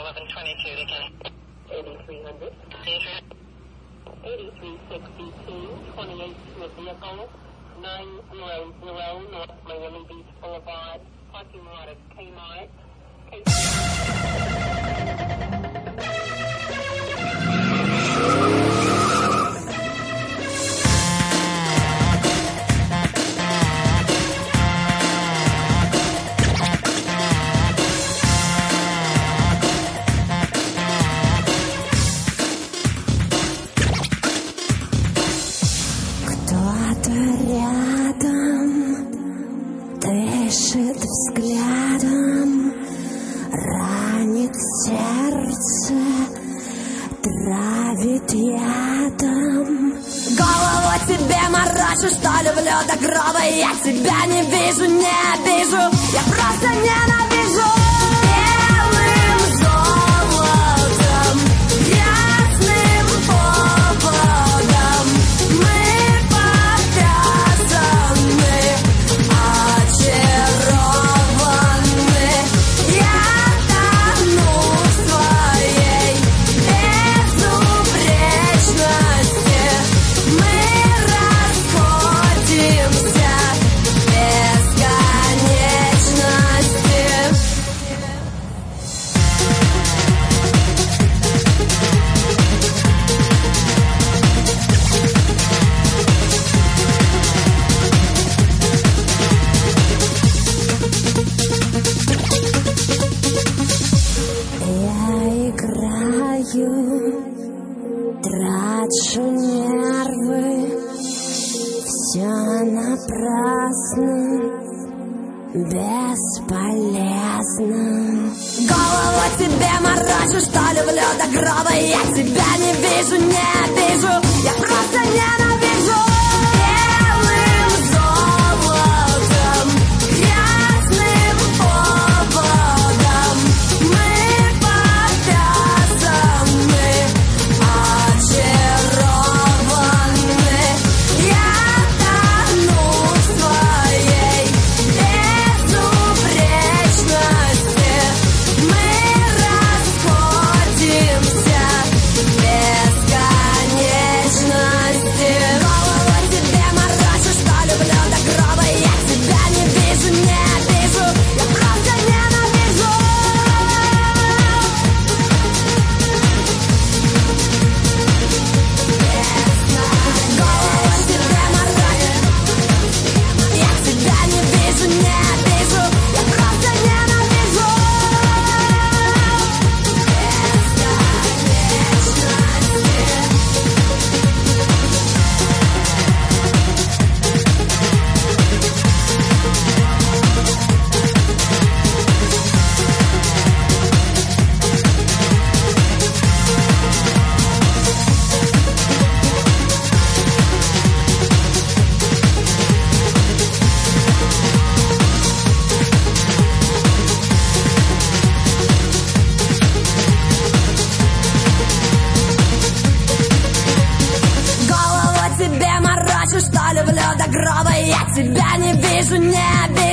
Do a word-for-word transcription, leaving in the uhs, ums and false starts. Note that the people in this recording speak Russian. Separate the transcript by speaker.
Speaker 1: eleven twenty-two to Kenny.
Speaker 2: eighty-three hundred. eighty-three sixty-two, twenty-eight to a vehicle, nine zero zero North Miami Beach Boulevard, parking lot of Kmart.
Speaker 3: Кто-то рядом дышит взглядом, ранит сердце, травит ядом. Голову тебе морочу, что люблю до гроба. Я тебя не вижу, не обижу, я просто ненавижу. Белым золотом, ясным поводом мы повязаны, очарованы. Я тону в своей безупречности. Мы расходимся в бесконечности. Я играю, трачу нервы, все напрасно, бесполезно. Голову тебе морочу, что люблю до гроба. Я тебя не вижу, не обижу, я просто ненавижу. Белым золотом, ясным поводом мы повязаны, очарованы. Я тону в своей безупречности. Мы расходимся в бесконечности. Голову тебе морочу, что люблю до гроба. Я тебя не вижу, не обижу, я просто ненавижу. Голову тебе морочу, я тебя не вижу, не обижу, я просто ненавижу. Голову тебе морочу, что люблю до гроба. Я тебя не вижу, не обижу,